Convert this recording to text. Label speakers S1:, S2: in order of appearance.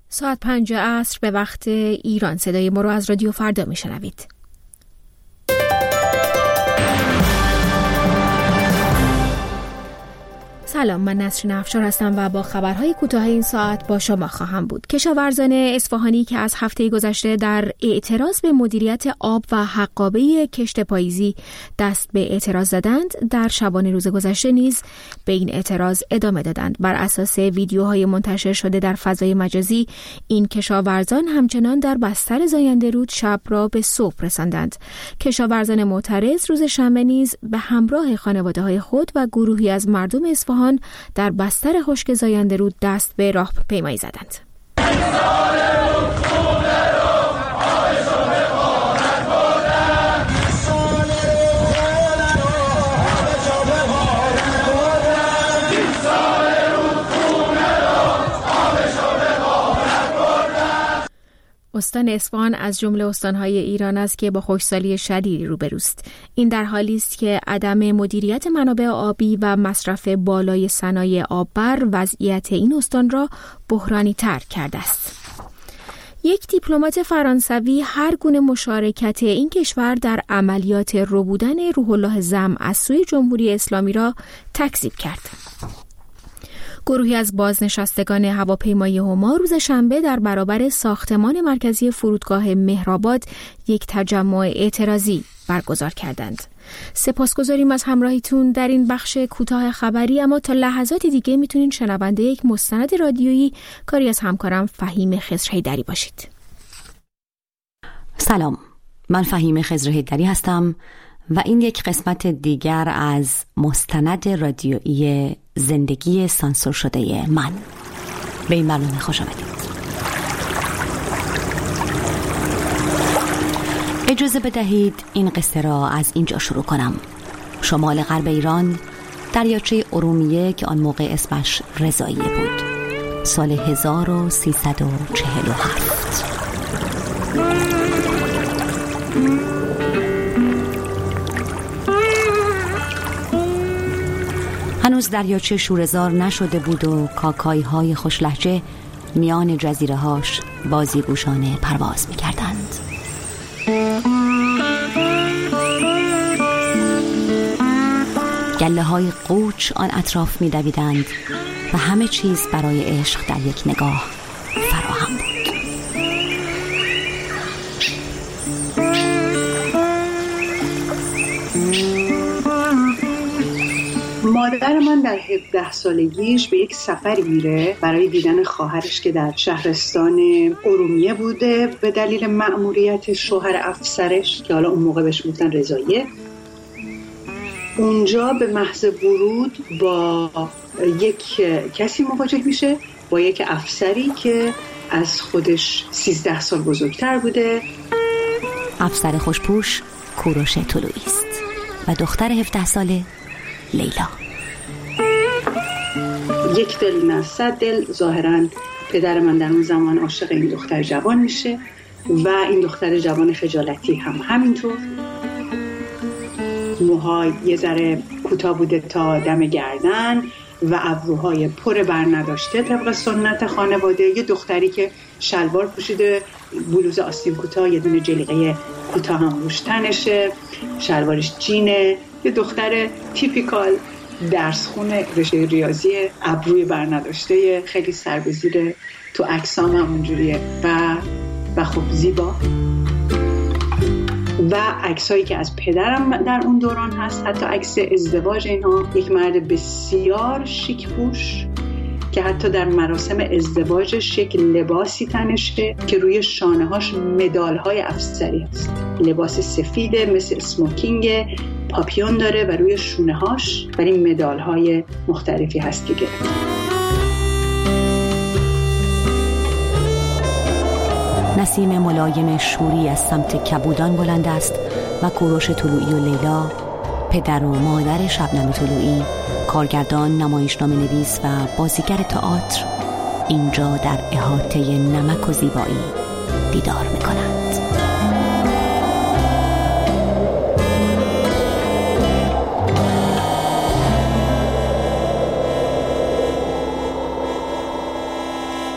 S1: ساعت 5 عصر به وقت ایران. صدای ما رو از رادیو فردا میشنوید. سلام، من نسرین افشار هستم و با خبرهای کوتاه این ساعت با شما خواهم بود. کشاورزان اصفهانی که از هفته گذشته در اعتراض به مدیریت آب و حقابه کشت پاییزی دست به اعتراض زدند، در شبانه روز گذشته نیز به این اعتراض ادامه دادند. بر اساس ویدیوهای منتشر شده در فضای مجازی، این کشاورزان همچنان در بستر زاینده رود شب را به صبح رساندند. کشاورزان معترض روز شنبه نیز به همراه خانواده‌های خود و گروهی از مردم اصفهان در بستر خشک زاینده رود دست به راهپیمایی زدند. استان اصفهان از جمله استان‌های ایران است که با خشکسالی شدیدی روبروست. این در حالی است که عدم مدیریت منابع آبی و مصرف بالای صنایع آببر وضعیت این استان را بحرانی تر کرده است. یک دیپلمات فرانسوی هر گونه مشارکت این کشور در عملیات ربودن روح الله زم از سوی جمهوری اسلامی را تکذیب کرد. گروهی از بازنشستگان هواپیمای هما روز شنبه در برابر ساختمان مرکزی فرودگاه مهرآباد یک تجمع اعتراضی برگزار کردند. سپاسگزاریم از همراهیتون در این بخش کوتاه خبری، اما تا لحظات دیگه میتونین شنونده یک مستند رادیویی کاری از همکارم فهیم خضرحیدری باشید.
S2: سلام، من فهیم خضرحیدری هستم و این یک قسمت دیگر از مستند رادیویی زندگی سانسور شده من. به این برنامه خوش آمدید. اجازه بدهید این قصه را از اینجا شروع کنم. شمال غرب ایران، دریاچه ارومیه که آن موقع اسمش رضاییه بود، سال 1347. هنوز دریاچه شوره‌زار نشده بود و کاکای‌های خوشلهجه میان جزیره‌هاش بازیگوشانه پرواز می‌کردند. گله‌های قوچ آن اطراف می‌دویدند و همه چیز برای عشق در یک نگاه فراهم بود.
S3: مادر من در 17 سالگیش به یک سفری میره برای دیدن خواهرش که در شهرستان ارومیه بوده به دلیل مأموریت شوهر افسرش که حالا اون موقع بهش میگفتن رضاییه. اونجا به محض ورود با یک کسی مواجه میشه، با یک افسری که از خودش 13 سال بزرگتر بوده.
S2: افسر خوشپوش کوروش طلویی است و دختر 17 ساله لیلا.
S3: یک دل نه 100 دل. ظاهراً پدر من در اون زمان عاشق این دختر جوان میشه و این دختر جوان خجالتی هم همینطور. موهای یه ذره کوتاه بوده تا دم گردن و ابروهای پر بر نداشته طبق سنت خانواده. یه دختری که شلوار پوشیده، بلوز آستین کوتاه، یه دونه جلیقه کوتاه هم روش تنشه، شلوارش جینه. یه دختر تیپیکال درس خونه رشته ریاضی، ابروی بر نداشته، خیلی سر به زیر، تو عکسام هم اونجوریه و خب زیبا. و عکسایی که از پدرم در اون دوران هست، حتی عکس ازدواج اینها، یک مرد بسیار شیک پوش که حتی در مراسم ازدواجش یک لباسی تنشه که روی شانه‌هاش مدال‌های افسری هست. لباس سفیده مثل اسموکینگ، پاپیون داره و روی شونه‌هاش ولی مدال‌های مختلفی هست که گرفته.
S2: نسیم ملایم شوری از سمت کبودان بلند است و کوروش طلویی و لیلا، پدر و مادر شبنم طلویی، کارگردان، نمایشنامه نویس و بازیگر تئاتر، اینجا در احاطه نمک و زیبایی دیدار می‌کنند.